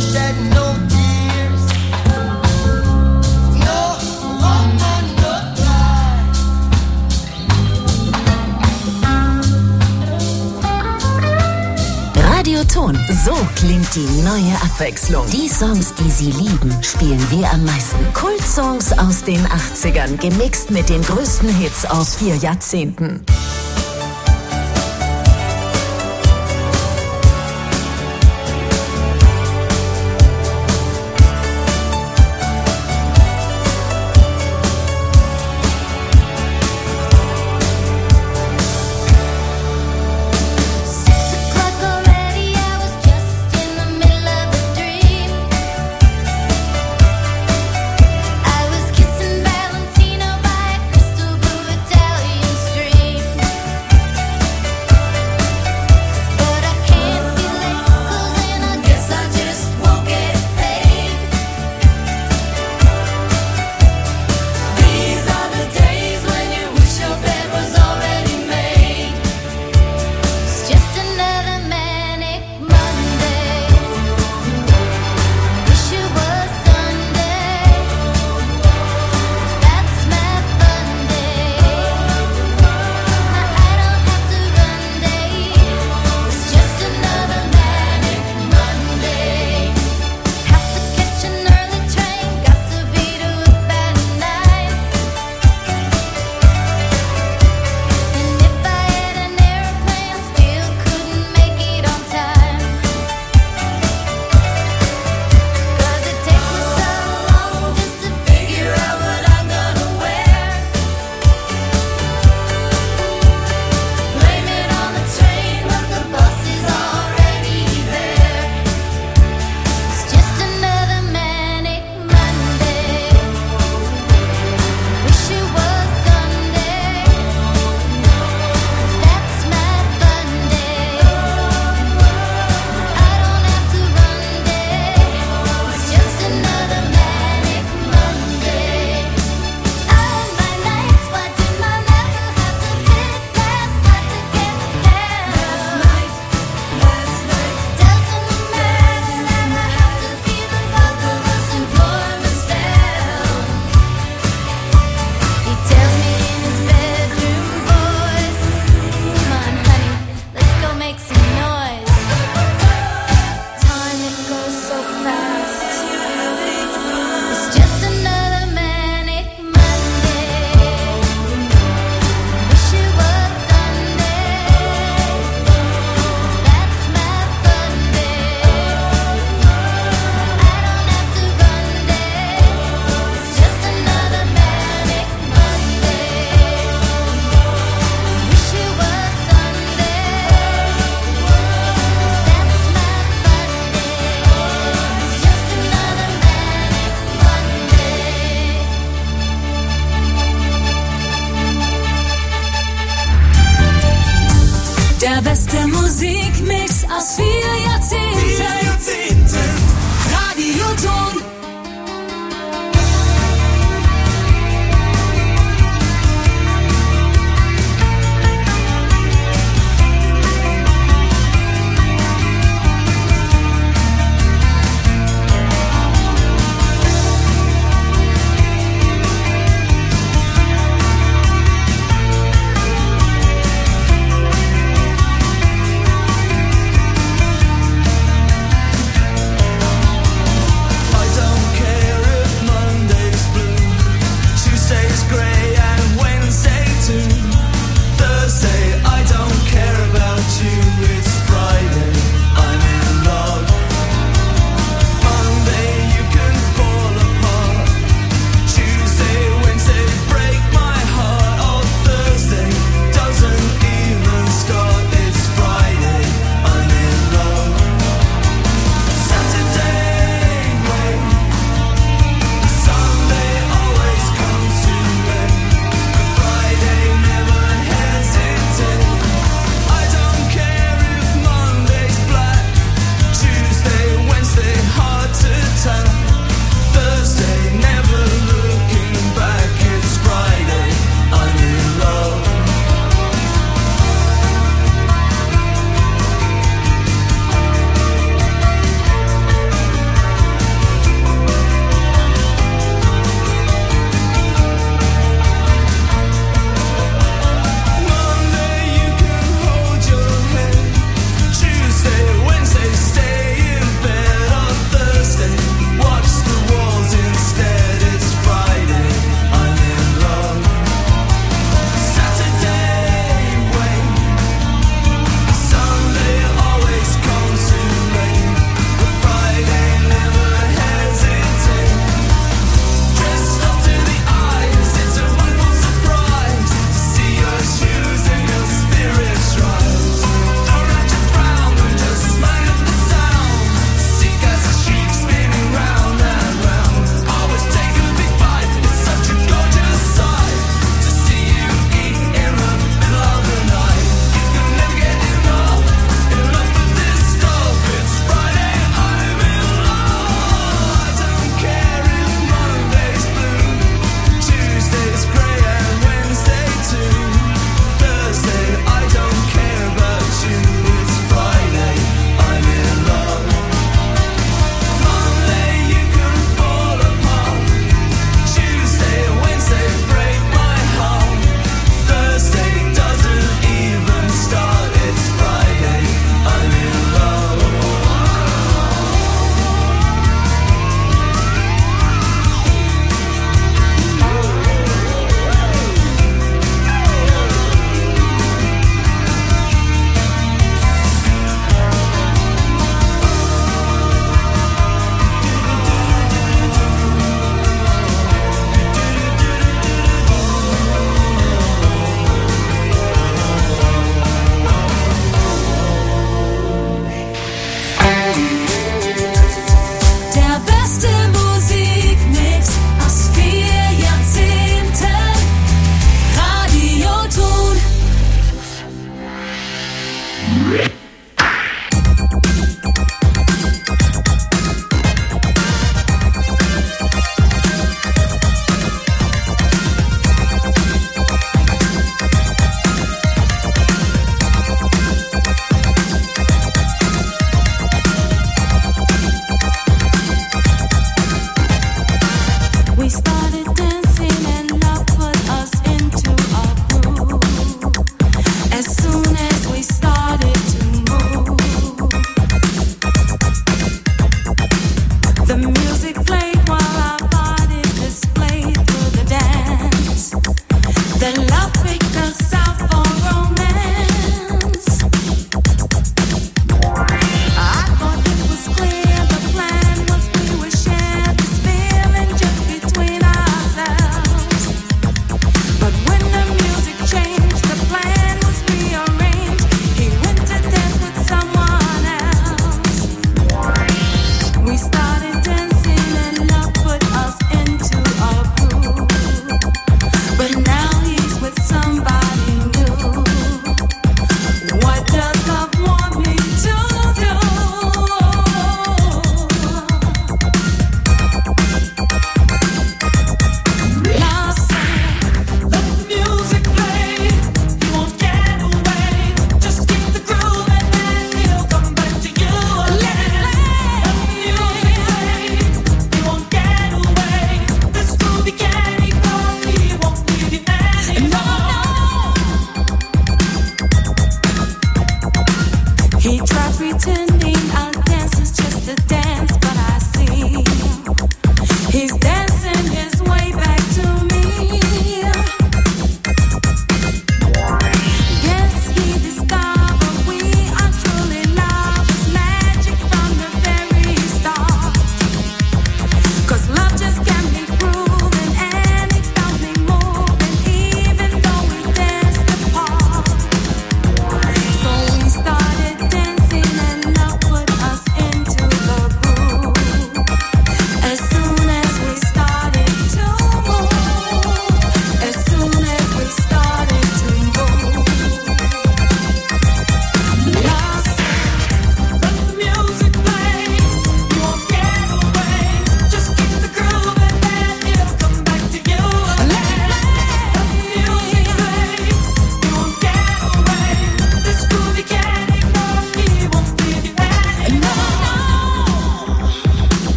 shed no tears. No woman, no cry. Radioton, so klingt die neue Abwechslung. Die Songs, die Sie lieben, spielen wir am meisten. Kultsongs aus den 80ern, gemixt mit den größten Hits aus 4 Jahrzehnten. I was kissing Valentino by a crystal blue Italian stream.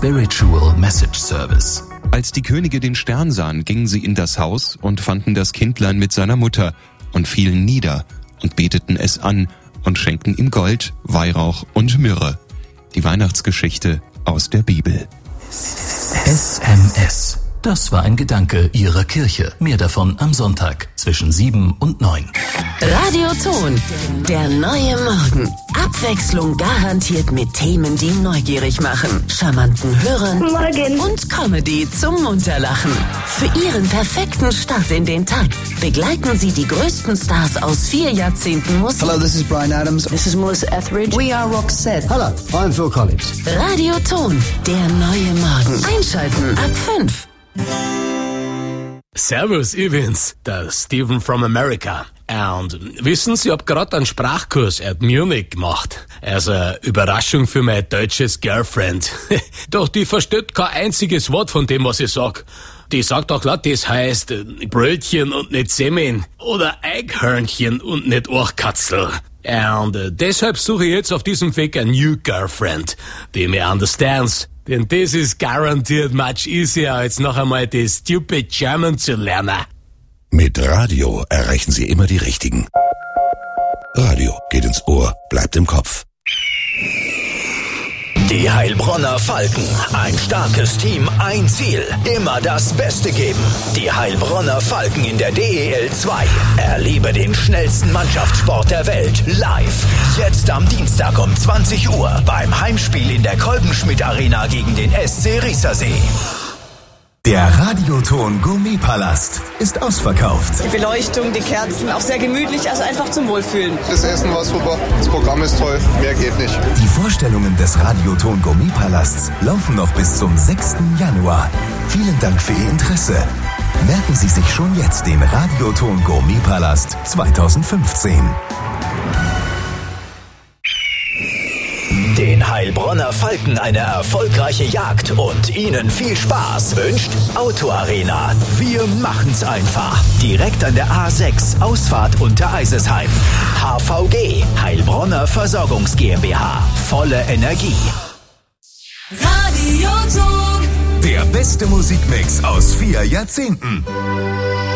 Spiritual Message Service. Als die Könige den Stern sahen, gingen sie in das Haus und fanden das Kindlein mit seiner Mutter und fielen nieder und beteten es an und schenkten ihm Gold, Weihrauch und Myrrhe. Die Weihnachtsgeschichte aus der Bibel. SMS. Das war ein Gedanke Ihrer Kirche. Mehr davon am Sonntag zwischen 7 und 9. Radioton, der neue Morgen. Abwechslung garantiert mit Themen, die neugierig machen, charmanten Hörern Morgen. und Comedy zum Munterlachen. Für Ihren perfekten Start in den Tag begleiten Sie die größten Stars aus 4 Jahrzehnten Musik. Hello, this is Bryan Adams. This is Melissa Etheridge. We are Roxette. Hello, I'm Phil Collins. Radioton, der neue Morgen. Einschalten ab 5. Servus, ich bin's, der Steven from America. Und wissen Sie, ich hab grad einen Sprachkurs at Munich gemacht. Also Überraschung für mein deutsches Girlfriend. Doch die versteht kein einziges Wort von dem, was ich sag. Die sagt auch laut, das heißt Brötchen und nicht Semmeln. Oder Eichhörnchen und nicht Ohrkatzel. Und deshalb suche ich jetzt auf diesem Weg eine New Girlfriend, die mir understands. Denn das ist garantiert much easier, als noch einmal das stupid German zu lernen. Mit Radio erreichen Sie immer die Richtigen. Radio geht ins Ohr, bleibt im Kopf. Die Heilbronner Falken. Ein starkes Team, ein Ziel. Immer das Beste geben. Die Heilbronner Falken in der DEL 2. Erlebe den schnellsten Mannschaftssport der Welt live. Jetzt am Dienstag um 20 Uhr beim Heimspiel in der Kolbenschmidt Arena gegen den SC Riesersee. Der Radioton Gourmetpalast ist ausverkauft. Die Beleuchtung, die Kerzen, auch sehr gemütlich, also einfach zum Wohlfühlen. Das Essen war super, das Programm ist toll, mehr geht nicht. Die Vorstellungen des Radioton Gourmetpalasts laufen noch bis zum 6. Januar. Vielen Dank für Ihr Interesse. Merken Sie sich schon jetzt den Radioton Gourmetpalast 2015. Den Heilbronner Falken eine erfolgreiche Jagd und Ihnen viel Spaß wünscht Auto Arena. Wir machen's einfach. Direkt an der A6, Ausfahrt unter Eisesheim. HVG, Heilbronner Versorgungs GmbH. Volle Energie. Radioton. Der beste Musikmix aus 4 Jahrzehnten.